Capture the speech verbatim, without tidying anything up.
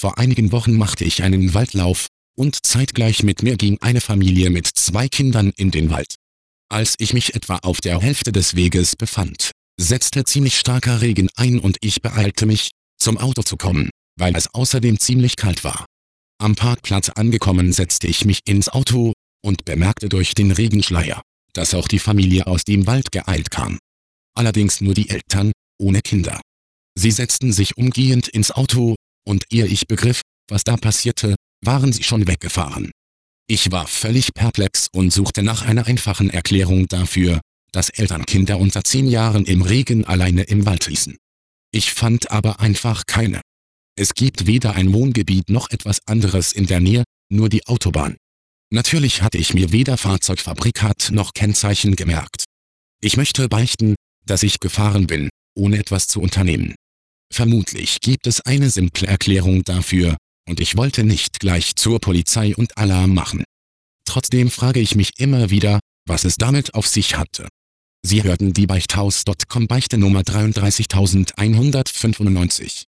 Vor einigen Wochen machte ich einen Waldlauf, und zeitgleich mit mir ging eine Familie mit zwei Kindern in den Wald. Als ich mich etwa auf der Hälfte des Weges befand, setzte ziemlich starker Regen ein und ich beeilte mich, zum Auto zu kommen, weil es außerdem ziemlich kalt war. Am Parkplatz angekommen setzte ich mich ins Auto und bemerkte durch den Regenschleier, dass auch die Familie aus dem Wald geeilt kam. Allerdings nur die Eltern, ohne Kinder. Sie setzten sich umgehend ins Auto, und ehe ich begriff, was da passierte, waren sie schon weggefahren. Ich war völlig perplex und suchte nach einer einfachen Erklärung dafür, dass Eltern Kinder unter zehn Jahren im Regen alleine im Wald ließen. Ich fand aber einfach keine. Es gibt weder ein Wohngebiet noch etwas anderes in der Nähe, nur die Autobahn. Natürlich hatte ich mir weder Fahrzeugfabrikat noch Kennzeichen gemerkt. Ich möchte beichten, dass ich gefahren bin, ohne etwas zu unternehmen. Vermutlich gibt es eine simple Erklärung dafür, und ich wollte nicht gleich zur Polizei und Alarm machen. Trotzdem frage ich mich immer wieder, was es damit auf sich hatte. Sie hörten die Beichthaus Punkt com Beichte Nummer drei drei eins eins fünf neun.